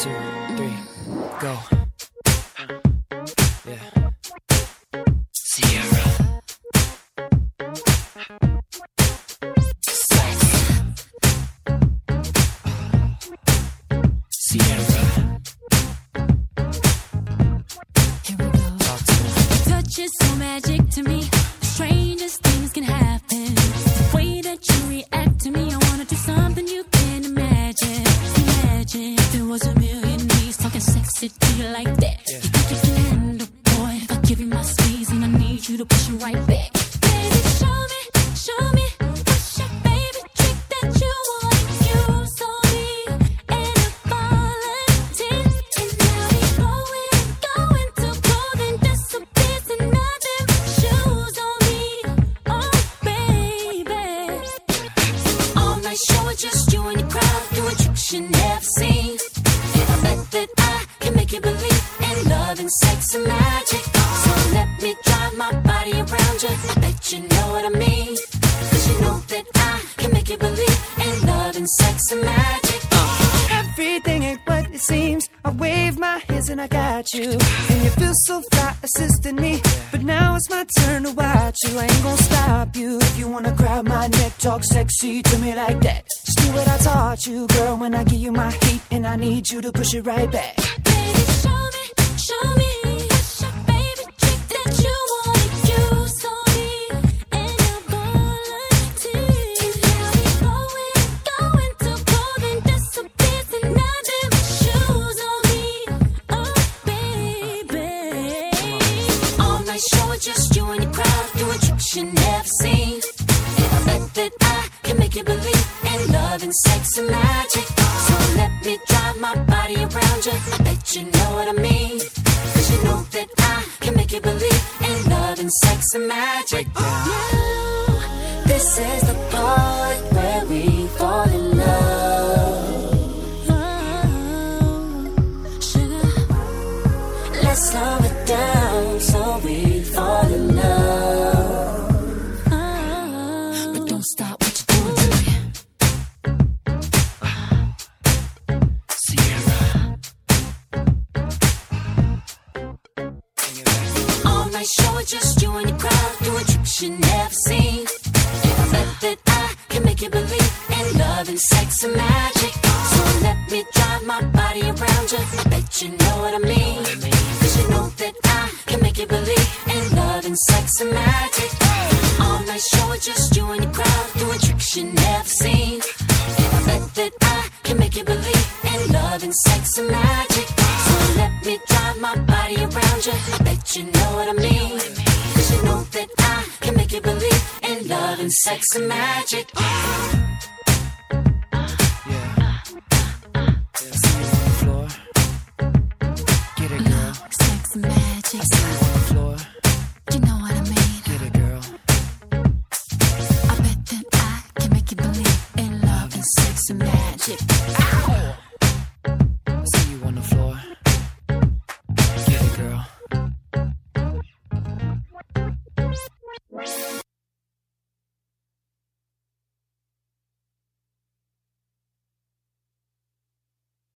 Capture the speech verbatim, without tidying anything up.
two, three, go. Yeah. Sierra. Sex. Sierra. Here we go. Talk to me. Touch is so magic to me. The strangest things can happen. The way that you react to me, I wanna do something you can't imagine. Imagine if there was a million knees talking sexy to you like that. Yeah. You think you can handle, boy? If I give you my squeeze and I need you to push it right back. Baby, show me, show me, what's your favorite trick that you wanna use on me? And if volunteer, and now we going, going to clothing disappears and nothing but shoes on me. Oh, baby. All night show it just you and your crowd doing tricks you never seen. And I bet that I can make you believe in love and sex and magic. So let me drive my body around you. I bet you know what I mean. Cause you know that I can make you believe in love and sex and magic. Everything ain't what it seems. I wave my hands and I got you. And you feel so fly assisting me. But now it's my turn to watch you. I ain't gonna stop you. If you wanna grab my neck, talk sexy to me like that. Just do what I taught you, girl, when I give you my heat. And I need you to push it right back. Baby, show me, show me, what's your favorite trick that you wanna use on me? And your volunteer. And now we going, going to clothing disappears and nothing but shoes on me. Oh, baby. All night show it just you and your crowd doing tricks you never seen. And I bet that I can make you believe in love and sex and magic. So let me drive my body around you. I bet you know what I mean. Cause you know that I can make you believe in love and sex and magic. Now, this is the part where we fall in love. Oh, sugar, let's slow it down so we fall in love. Oh, but don't stop what you're doing to me. Sierra. All night show it just you and your crowd doing tricks you never seen. And I bet that I can make you believe in love and sex and magic. So let me drive my body around you. I bet you know what I mean. Cause you know that I can make you believe in love and sex and magic. All night show it just you and your crowd doing tricks you never seen. And I bet that I can make you believe in love and sex and magic. So let me drive my body around you. I bet you know what I mean. Cause you know that I can make you believe in love and sex and magic. Yeah. Yeah, see you on the floor. Get it, girl. Sex and magic. I see